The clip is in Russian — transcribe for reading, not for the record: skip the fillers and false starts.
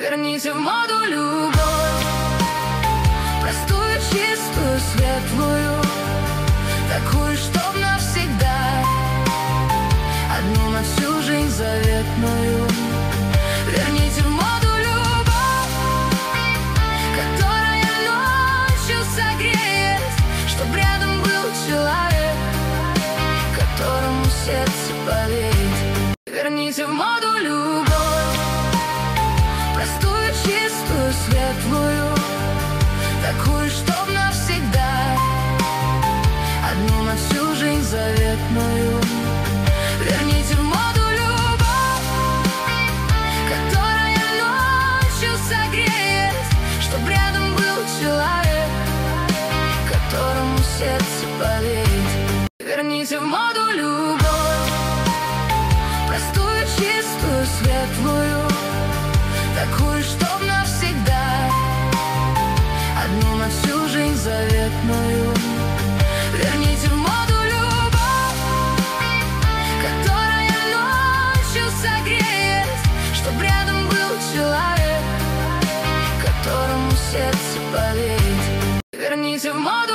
Верните в моду любовь, простую, чистую, светлую, такую, чтоб навсегда, одну на всю жизнь заветную. Верните в моду любовь, которая ночью согреет, чтоб рядом был человек, которому сердце поверит. Верните в моду любовь, простую, чистую, светлую, такую, чтоб навсегда, одну на всю жизнь заветную. Верните в моду любовь, которая ночью согреет, чтоб рядом был человек, которому сердце поверит. Верните в моду любовь, простую, чистую, светлую, такую, чтоб навсегда, одну на всю жизнь заветную. Верните в моду любовь, которая ночью согреет, чтоб рядом был человек, которому сердце поверит. Верните в моду